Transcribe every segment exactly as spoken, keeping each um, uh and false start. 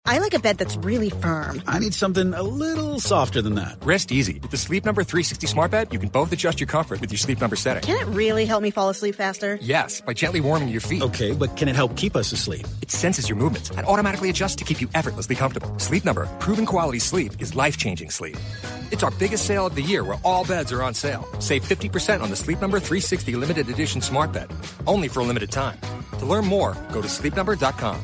I like a bed that's really firm. I need something a little softer than that. Rest easy. With the Sleep Number three sixty smart bed, you can both adjust your comfort with your Sleep Number setting. Can it really help me fall asleep faster? Yes, by gently warming your feet. Okay, but can it help keep us asleep? It senses your movements and automatically adjusts to keep you effortlessly comfortable. Sleep Number, proven quality sleep is life-changing sleep. It's our biggest sale of the year where all beds are on sale. Save fifty percent on the Sleep Number three sixty limited edition smart bed. Only for a limited time. To learn more, go to sleep number dot com.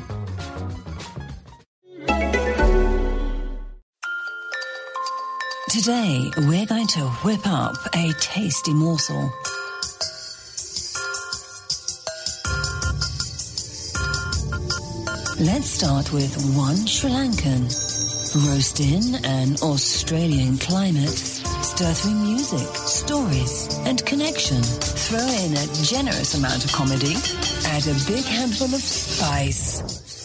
Today, we're going to whip up a tasty morsel. Let's start with one Sri Lankan. Roast in an Australian climate. Stir through music, stories, and connection. Throw in a generous amount of comedy. Add a big handful of spice.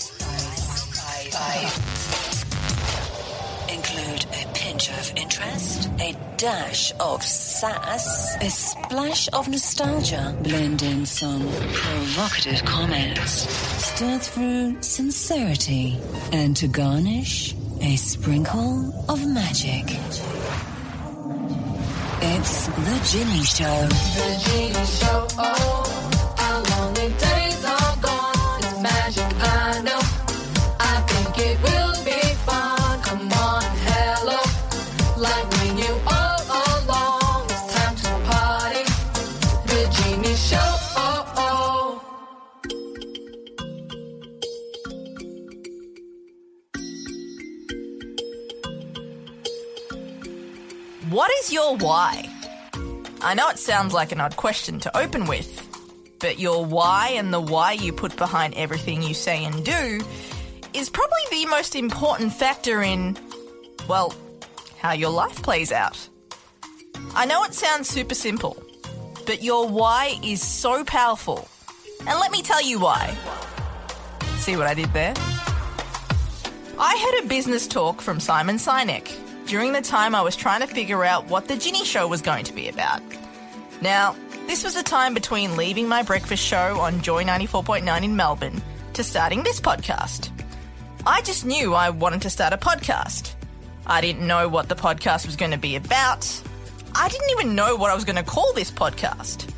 Include a pinch of interest, a dash of sass, a splash of nostalgia. Blend in some provocative comments. Stir through sincerity. And to garnish, a sprinkle of magic. It's The Ginny Show. The Ginny Show, oh, how long the days are gone. It's magic, I know. I think it will be fun. Come on, hello. Like when you all along. It's time to party. The Ginny Show, oh, oh. What is your why? I know it sounds like an odd question to open with, but your why and the why you put behind everything you say and do is probably the most important factor in, well, how your life plays out. I know it sounds super simple, but your why is so powerful. And let me tell you why. See what I did there? I heard a business talk from Simon Sinek during the time I was trying to figure out what The Ginny Show was going to be about. Now, this was a time between leaving my breakfast show on Joy ninety-four point nine in Melbourne to starting this podcast. I just knew I wanted to start a podcast. I didn't know what the podcast was going to be about. I didn't even know what I was going to call this podcast.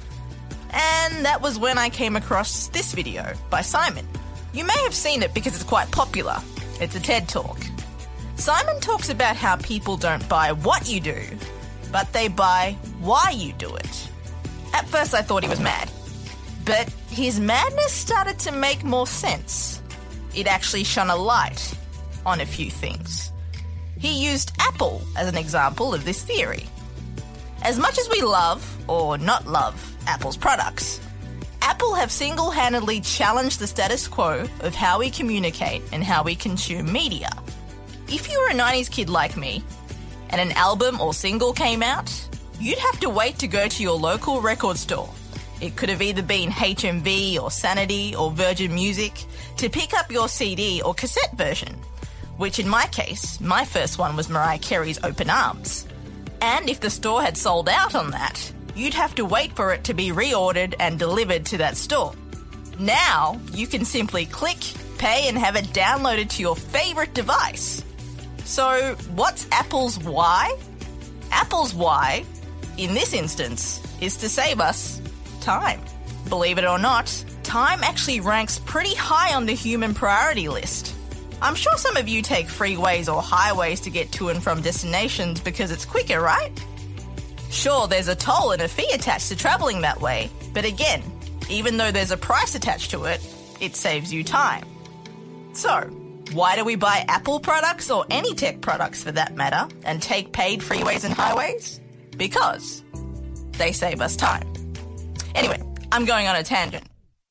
And that was when I came across this video by Simon. You may have seen it because it's quite popular. It's a TED Talk. Simon talks about how people don't buy what you do, but they buy why you do it. At first I thought he was mad, but his madness started to make more sense. It actually shone a light on a few things. He used Apple as an example of this theory. As much as we love, or not love, Apple's products, Apple have single-handedly challenged the status quo of how we communicate and how we consume media. If you were a nineties kid like me, and an album or single came out, you'd have to wait to go to your local record store. It could have either been H M V or Sanity or Virgin Music to pick up your C D or cassette version, which in my case, my first one was Mariah Carey's Open Arms. And if the store had sold out on that, you'd have to wait for it to be reordered and delivered to that store. Now, you can simply click, pay, and have it downloaded to your favourite device. So, what's Apple's why? Apple's why, in this instance, is to save us time. Believe it or not, time actually ranks pretty high on the human priority list. I'm sure some of you take freeways or highways to get to and from destinations because it's quicker, right? Sure, there's a toll and a fee attached to travelling that way, but again, even though there's a price attached to it, it saves you time. So, why do we buy Apple products or any tech products for that matter and take paid freeways and highways? Because they save us time. Anyway, I'm going on a tangent.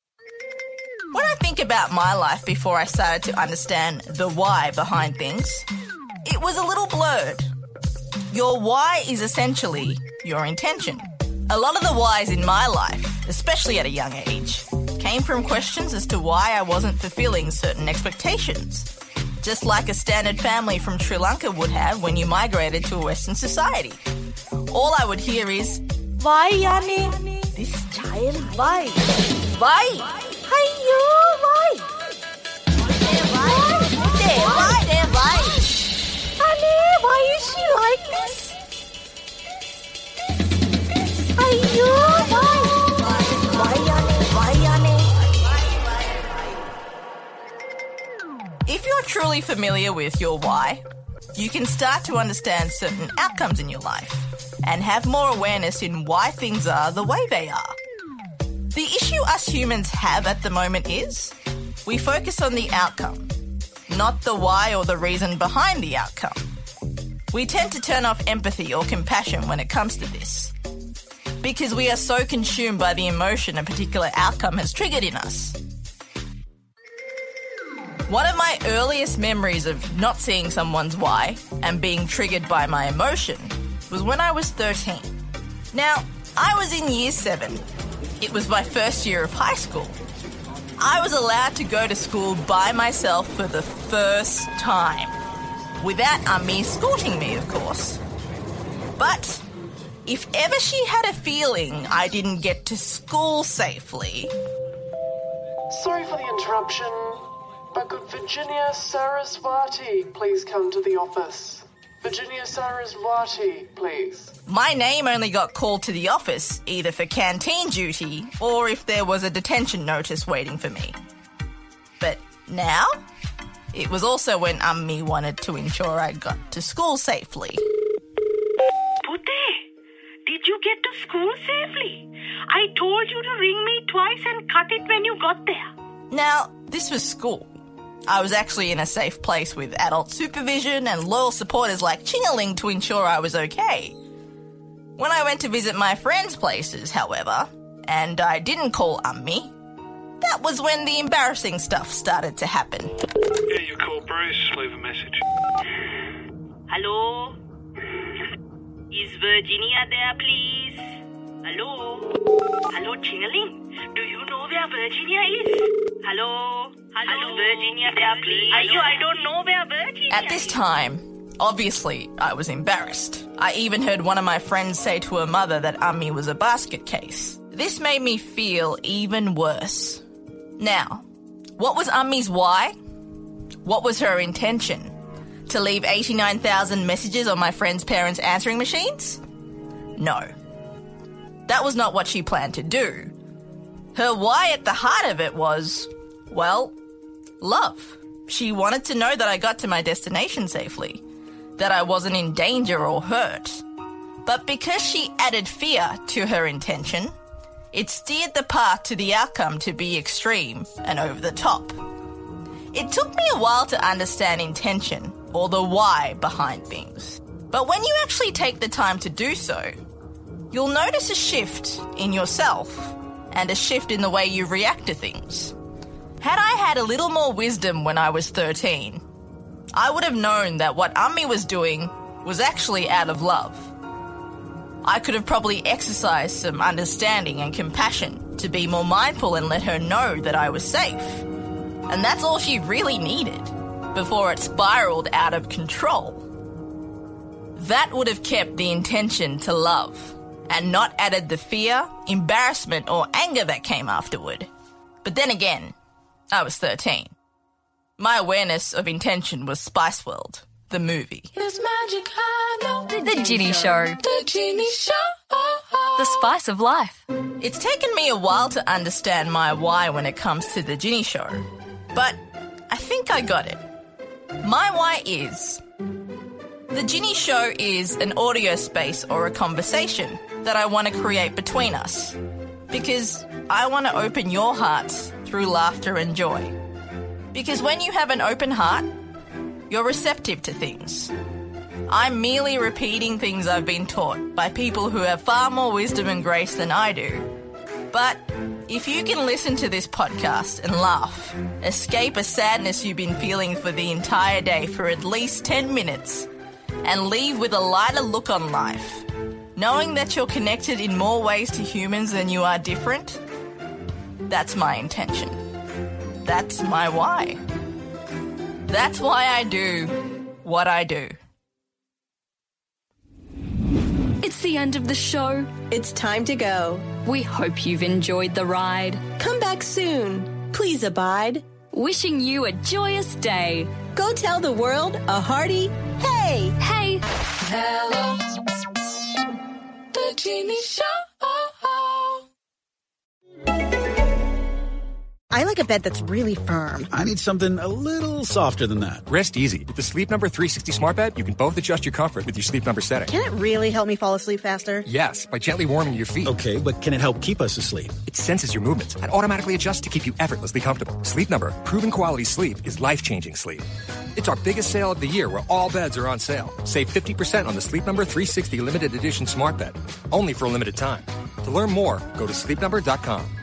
When I think about my life before I started to understand the why behind things, it was a little blurred. Your why is essentially your intention. A lot of the whys in my life, especially at a young age, came from questions as to why I wasn't fulfilling certain expectations, just like a standard family from Sri Lanka would have when you migrated to a Western society. All I would hear is, "Why, Yani? This child, why? Why? Hiyo, why? Why? If you're truly familiar with your why, you can start to understand certain outcomes in your life and have more awareness in why things are the way they are. The issue us humans have at the moment is we focus on the outcome, not the why or the reason behind the outcome. We tend to turn off empathy or compassion when it comes to this, because we are so consumed by the emotion a particular outcome has triggered in us. One of my earliest memories of not seeing someone's why and being triggered by my emotion was when I was thirteen. Now, I was in year seven. It was my first year of high school. I was allowed to go to school by myself for the first time, without Ummi escorting me, of course. But if ever she had a feeling I didn't get to school safely... Sorry for the interruption, but could Virginia Saraswati please come to the office? Virginia Saraswati, please. My name only got called to the office either for canteen duty or if there was a detention notice waiting for me. But now, it was also when Ummi wanted to ensure I got to school safely. Pute, did you get to school safely? I told you to ring me twice and cut it when you got there. Now, this was school. I was actually in a safe place with adult supervision and loyal supporters like Chingaling to ensure I was okay. When I went to visit my friends' places, however, and I didn't call Ummi, that was when the embarrassing stuff started to happen. Yeah, you call Bruce, leave a message. Hello? Is Virginia there, please? Hello? Hello, Chingaling? Do you know where Virginia is? Hello? Hello? Is Virginia there, please? Ayo, I don't know where Virginia is. At this time, obviously, I was embarrassed. I even heard one of my friends say to her mother that Ummi was a basket case. This made me feel even worse. Now, what was Ummi's why? What was her intention? To leave eighty-nine thousand messages on my friends' parents' answering machines? No. That was not what she planned to do. Her why at the heart of it was, well, love. She wanted to know that I got to my destination safely, that I wasn't in danger or hurt. But because she added fear to her intention, it steered the path to the outcome to be extreme and over the top. It took me a while to understand intention, or the why behind things. But when you actually take the time to do so, you'll notice a shift in yourself and a shift in the way you react to things. Had I had a little more wisdom when I was thirteen, I would have known that what Ummi was doing was actually out of love. I could have probably exercised some understanding and compassion to be more mindful and let her know that I was safe. And that's all she really needed before it spiraled out of control. That would have kept the intention to love and not added the fear, embarrassment or anger that came afterward. But then again, I was thirteen. My awareness of intention was Spice World, the movie. It's magic, I know. The Ginny Show. The Ginny Show. The spice of life. It's taken me a while to understand my why when it comes to the Ginny Show, but I think I got it. My why is... The Ginny Show is an audio space or a conversation that I want to create between us, because I want to open your hearts through laughter and joy. Because when you have an open heart, you're receptive to things. I'm merely repeating things I've been taught by people who have far more wisdom and grace than I do. But if you can listen to this podcast and laugh, escape a sadness you've been feeling for the entire day for at least ten minutes, and leave with a lighter look on life, knowing that you're connected in more ways to humans than you are different, that's my intention. That's my why. That's why I do what I do. It's the end of the show. It's time to go. We hope you've enjoyed the ride. Come back soon. Please abide. Wishing you a joyous day. Go tell the world a hearty hey. Hey. Hello. The Ginny Show. I like a bed that's really firm. I need something a little softer than that. Rest easy. With the Sleep Number three sixty Smart Bed, you can both adjust your comfort with your Sleep Number setting. Can it really help me fall asleep faster? Yes, by gently warming your feet. Okay, but can it help keep us asleep? It senses your movements and automatically adjusts to keep you effortlessly comfortable. Sleep Number, proven quality sleep is life-changing sleep. It's our biggest sale of the year where all beds are on sale. Save fifty percent on the Sleep Number three sixty Limited Edition Smart Bed. Only for a limited time. To learn more, go to sleep number dot com.